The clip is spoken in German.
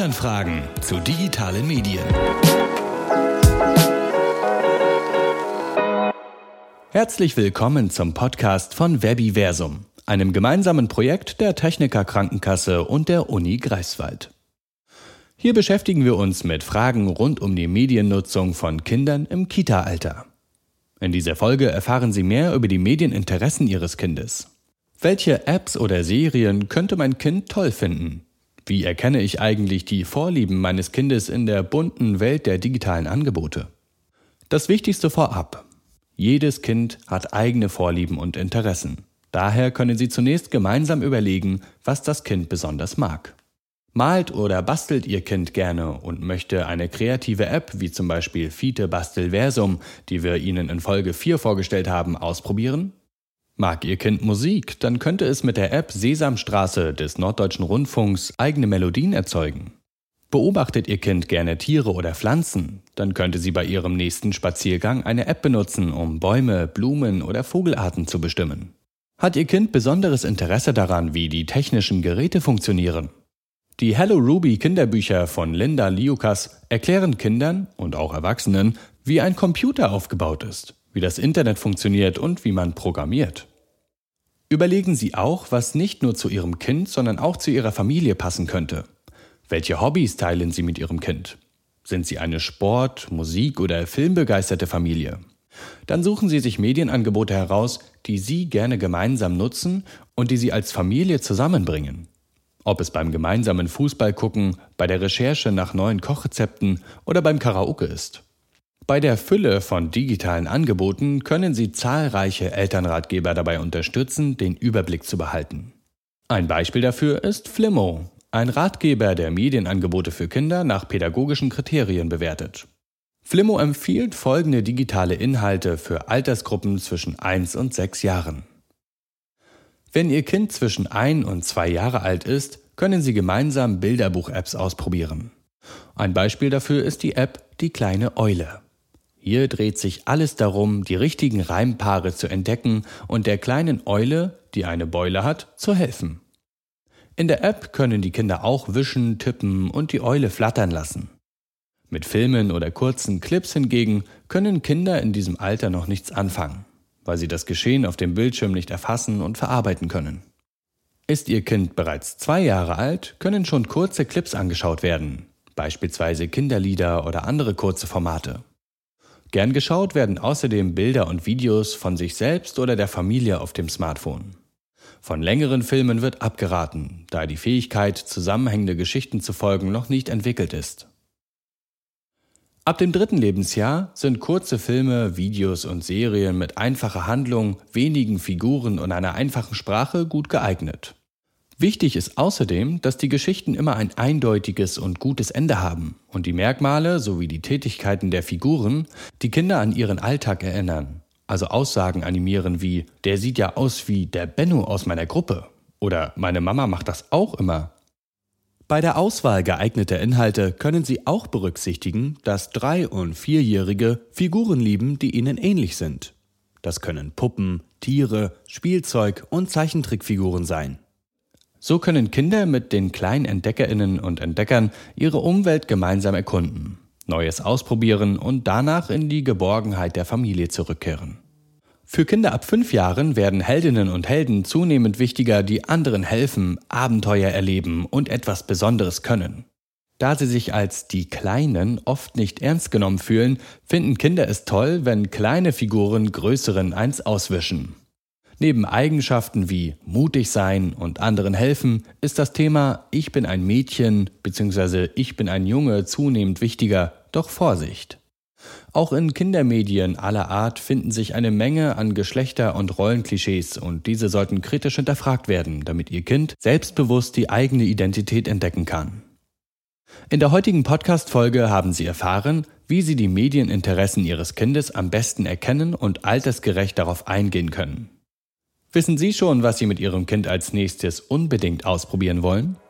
Elternfragen zu digitalen Medien. Herzlich willkommen zum Podcast von Webiversum, einem gemeinsamen Projekt der Techniker Krankenkasse und der Uni Greifswald. Hier beschäftigen wir uns mit Fragen rund um die Mediennutzung von Kindern im Kita-Alter. In dieser Folge erfahren Sie mehr über die Medieninteressen Ihres Kindes. Welche Apps oder Serien könnte mein Kind toll finden? Wie erkenne ich eigentlich die Vorlieben meines Kindes in der bunten Welt der digitalen Angebote? Das Wichtigste vorab: Jedes Kind hat eigene Vorlieben und Interessen. Daher können Sie zunächst gemeinsam überlegen, was das Kind besonders mag. Malt oder bastelt Ihr Kind gerne und möchte eine kreative App, wie zum Beispiel Fiete Bastelversum, die wir Ihnen in Folge 4 vorgestellt haben, ausprobieren? Mag Ihr Kind Musik, dann könnte es mit der App Sesamstraße des Norddeutschen Rundfunks eigene Melodien erzeugen. Beobachtet Ihr Kind gerne Tiere oder Pflanzen, dann könnte sie bei ihrem nächsten Spaziergang eine App benutzen, um Bäume, Blumen oder Vogelarten zu bestimmen. Hat Ihr Kind besonderes Interesse daran, wie die technischen Geräte funktionieren? Die Hello Ruby Kinderbücher von Linda Liukas erklären Kindern und auch Erwachsenen, wie ein Computer aufgebaut ist, wie das Internet funktioniert und wie man programmiert. Überlegen Sie auch, was nicht nur zu Ihrem Kind, sondern auch zu Ihrer Familie passen könnte. Welche Hobbys teilen Sie mit Ihrem Kind? Sind Sie eine Sport-, Musik- oder filmbegeisterte Familie? Dann suchen Sie sich Medienangebote heraus, die Sie gerne gemeinsam nutzen und die Sie als Familie zusammenbringen. Ob es beim gemeinsamen Fußballgucken, bei der Recherche nach neuen Kochrezepten oder beim Karaoke ist. Bei der Fülle von digitalen Angeboten können Sie zahlreiche Elternratgeber dabei unterstützen, den Überblick zu behalten. Ein Beispiel dafür ist Flimmo, ein Ratgeber, der Medienangebote für Kinder nach pädagogischen Kriterien bewertet. Flimmo empfiehlt folgende digitale Inhalte für Altersgruppen zwischen 1 und 6 Jahren. Wenn Ihr Kind zwischen 1 und 2 Jahre alt ist, können Sie gemeinsam Bilderbuch-Apps ausprobieren. Ein Beispiel dafür ist die App Die kleine Eule. Hier dreht sich alles darum, die richtigen Reimpaare zu entdecken und der kleinen Eule, die eine Beule hat, zu helfen. In der App können die Kinder auch wischen, tippen und die Eule flattern lassen. Mit Filmen oder kurzen Clips hingegen können Kinder in diesem Alter noch nichts anfangen, weil sie das Geschehen auf dem Bildschirm nicht erfassen und verarbeiten können. Ist Ihr Kind bereits 2 Jahre alt, können schon kurze Clips angeschaut werden, beispielsweise Kinderlieder oder andere kurze Formate. Gern geschaut werden außerdem Bilder und Videos von sich selbst oder der Familie auf dem Smartphone. Von längeren Filmen wird abgeraten, da die Fähigkeit, zusammenhängende Geschichten zu folgen, noch nicht entwickelt ist. Ab dem 3. Lebensjahr sind kurze Filme, Videos und Serien mit einfacher Handlung, wenigen Figuren und einer einfachen Sprache gut geeignet. Wichtig ist außerdem, dass die Geschichten immer ein eindeutiges und gutes Ende haben und die Merkmale sowie die Tätigkeiten der Figuren die Kinder an ihren Alltag erinnern. Also Aussagen animieren wie: Der sieht ja aus wie der Benno aus meiner Gruppe oder meine Mama macht das auch immer. Bei der Auswahl geeigneter Inhalte können Sie auch berücksichtigen, dass 3- und 4-Jährige Figuren lieben, die ihnen ähnlich sind. Das können Puppen, Tiere, Spielzeug und Zeichentrickfiguren sein. So können Kinder mit den kleinen EntdeckerInnen und Entdeckern ihre Umwelt gemeinsam erkunden, Neues ausprobieren und danach in die Geborgenheit der Familie zurückkehren. Für Kinder ab 5 Jahren werden Heldinnen und Helden zunehmend wichtiger, die anderen helfen, Abenteuer erleben und etwas Besonderes können. Da sie sich als die Kleinen oft nicht ernst genommen fühlen, finden Kinder es toll, wenn kleine Figuren größeren eins auswischen. Neben Eigenschaften wie mutig sein und anderen helfen, ist das Thema Ich bin ein Mädchen bzw. Ich bin ein Junge zunehmend wichtiger, doch Vorsicht! Auch in Kindermedien aller Art finden sich eine Menge an Geschlechter- und Rollenklischees und diese sollten kritisch hinterfragt werden, damit Ihr Kind selbstbewusst die eigene Identität entdecken kann. In der heutigen Podcast-Folge haben Sie erfahren, wie Sie die Medieninteressen Ihres Kindes am besten erkennen und altersgerecht darauf eingehen können. Wissen Sie schon, was Sie mit Ihrem Kind als nächstes unbedingt ausprobieren wollen?